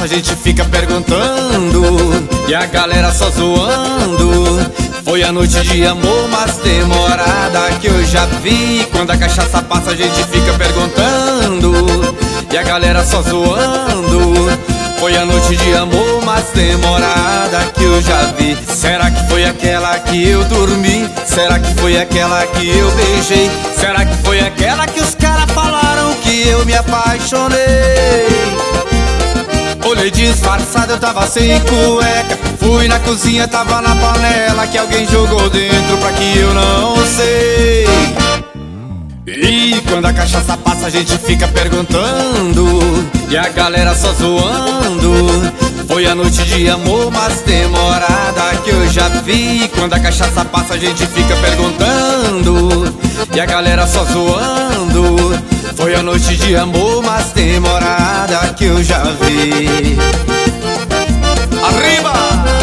a gente fica perguntando e a galera só zoando. Foi a noite de amor mais demorada que eu já vi. Quando a cachaça passa a gente fica perguntando e a galera só zoando. Foi a noite de amor mais demorada que eu já vi. Será que foi aquela que eu dormi? Será que foi aquela que eu beijei? Será que foi aquela que os caras falaram que eu me apaixonei? Olhei disfarçado, eu tava sem cueca. Fui na cozinha, tava na panela que alguém jogou dentro pra que eu não sei. E quando a cachaça passa a gente fica perguntando e a galera só zoando. Foi a noite de amor mais demorada que eu já vi. Quando a cachaça passa a gente fica perguntando e a galera só zoando. Foi a noite de amor mais demorada que eu já vi. Arriba!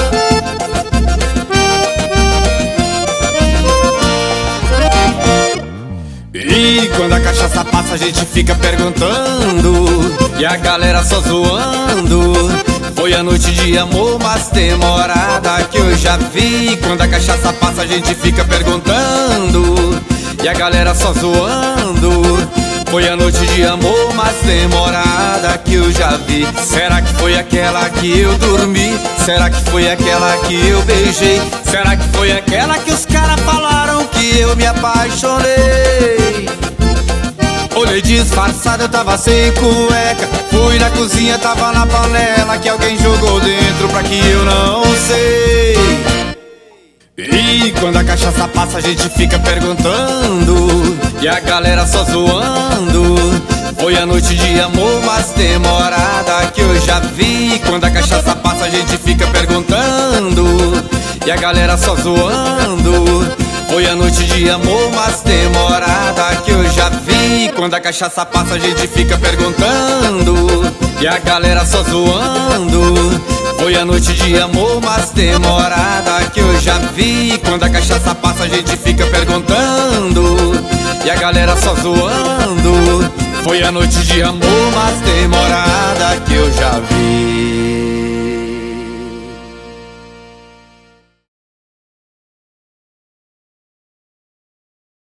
E quando a cachaça passa a gente fica perguntando e a galera só zoando. Foi a noite de amor mais demorada que eu já vi. Quando a cachaça passa a gente fica perguntando e a galera só zoando. Foi a noite de amor mais demorada que eu já vi. Será que foi aquela que eu dormi? Será que foi aquela que eu beijei? Será que foi aquela que os caras falaram que eu me apaixonei? Olhei disfarçado, eu tava sem cueca. Fui na cozinha, tava na panela que alguém jogou dentro pra que eu não sei. E quando a cachaça passa a gente fica perguntando e a galera só zoando. Foi a noite de amor mais demorada que eu já vi. Quando a cachaça passa a gente fica perguntando e a galera só zoando. Foi a noite de amor mais demorada que eu já vi. Quando a cachaça passa a gente fica perguntando e a galera só zoando. Foi a noite de amor mais demorada que eu já vi. Quando a cachaça passa a gente fica perguntando e a galera só zoando. Foi a noite de amor mais demorada que eu já vi.